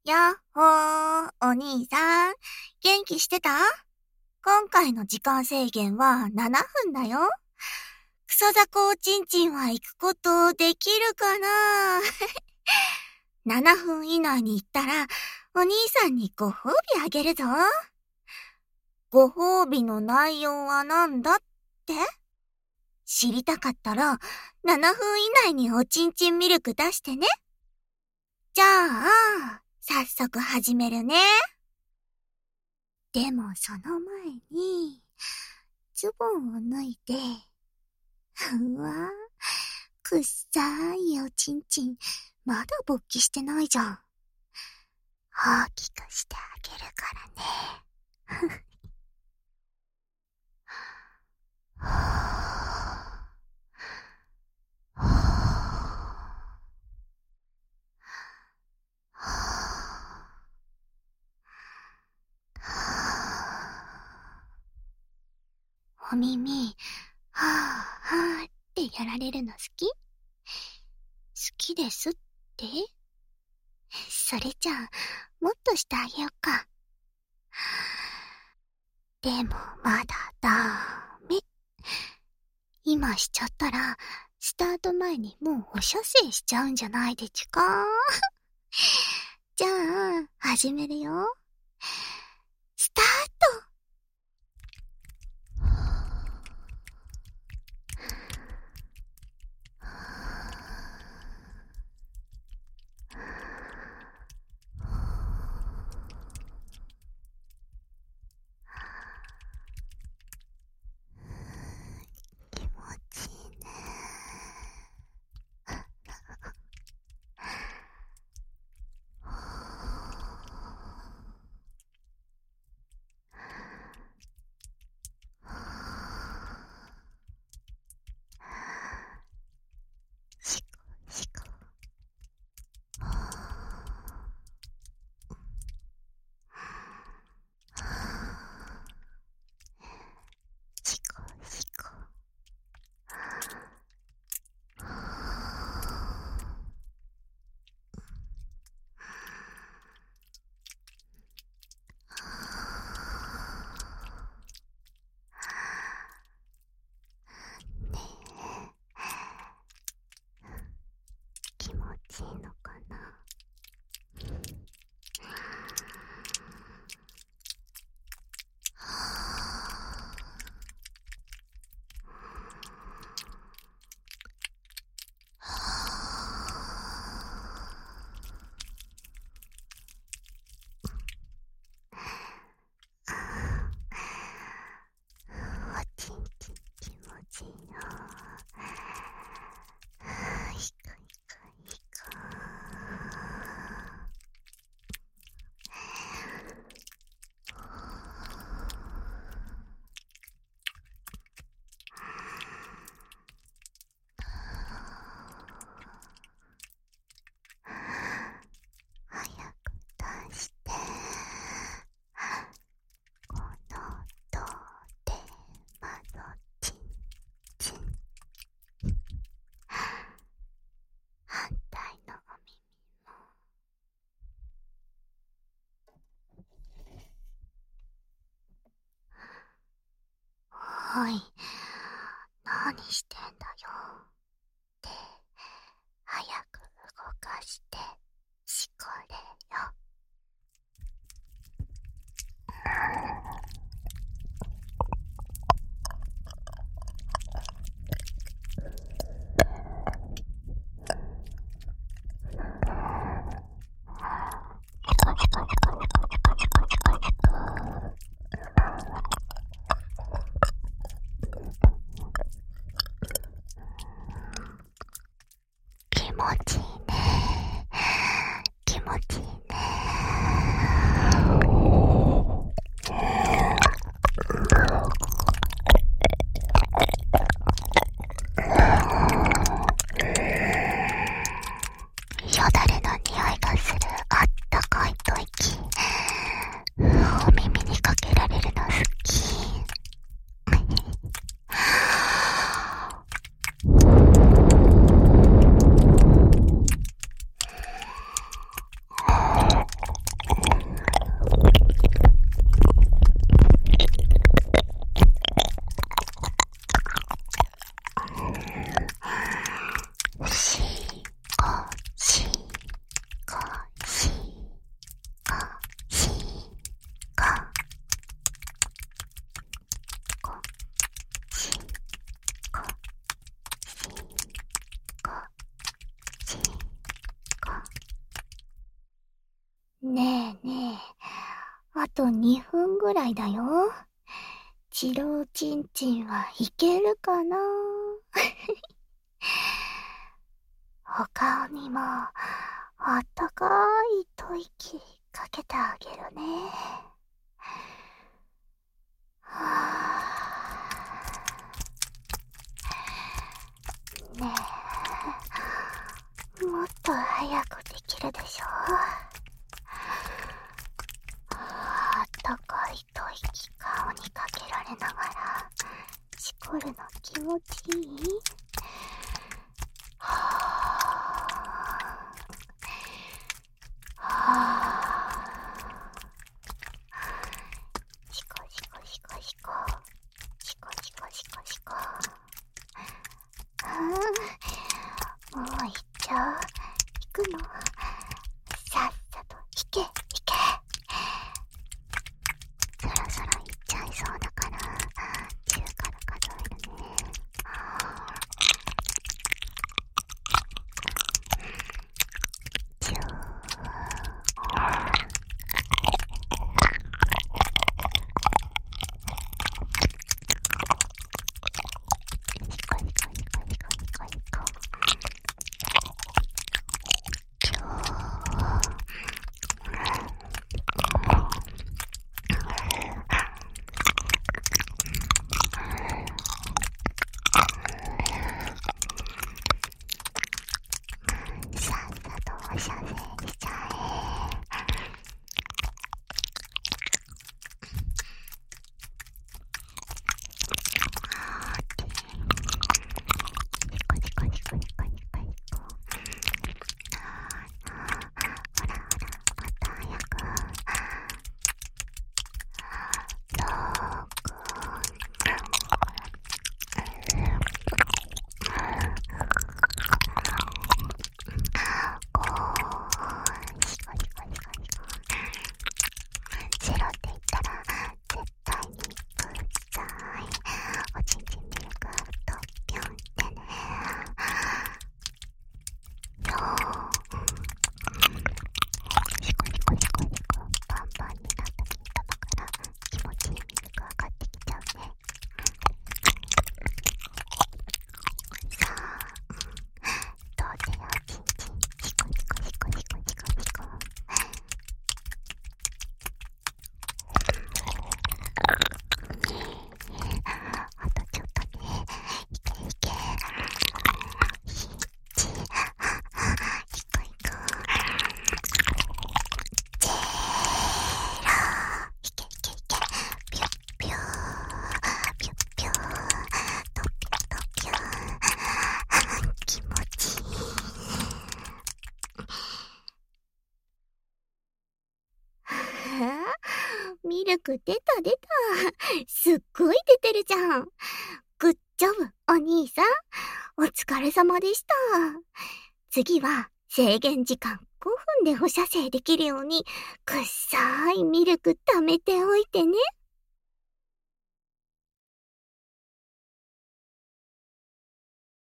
やっほー、お兄さん、元気してた？今回の時間制限は7分だよ。クソザコおちんちんは行くことできるかな7分以内に行ったら、お兄さんにご褒美あげるぞ。ご褒美の内容はなんだって？知りたかったら、7分以内におちんちんミルク出してね。じゃあ、早速始めるね。でもその前に、ズボンを脱いで、うわ、くっさいおちんちん、まだ勃起してないじゃん。大きくしてあげるからね。お耳、はぁはぁってやられるの好き？好きですって？それじゃあ、もっとしてあげよっか。でもまだダメ。今しちゃったら、スタート前にもうお射精しちゃうんじゃないでちゅか。じゃあ、始めるよ。スタート！気持ちいいね。シコシコ。シコシコ。ねえ、気持ちいいのかな？おちんちん気持ちいいよ。ひくひくひく。早く出して。この音で窓ちんちん。反対のお耳も。おい、何してんだよ。手、早く動かしてしこれよ。 ねえねえ、あと2分ぐらいだよ。チローチンチンはいけるかな。お顔にもあったかい吐息かけてあげるね。ねえ、もっと早くできるでしょ。あったかい吐息顔にかけられながらしこるの気持ちいい？シコシコシコシコシコシコシコシコ。もう行っちゃう？行くの？さっさと行け行け。そろそろ行っちゃいそうだから10から数えるね。10。さっさとおしゃべりしちゃえ。ゼロって言ったら絶対にください。おちんちんミルクとぴょんってね。シコシコシコシコパンパンになった金玉から気持ちいいミルク上がってきちゃうね。さあ、どうせよちんちんシコシコシコシコシコシコ。あとちょっとね。いけいけ。1、いこいこ。ゼロ。いけいけいけ。ぴょっぴょー。ぴょっぴょー。とぴょとぴょー。気持ちいい。ミルク出た出た。すっごい出てるじゃん。グッジョブ、お兄さん。お疲れ様でした。次は制限時間5分で放射精できるようにくっさーいミルク貯めておいてね。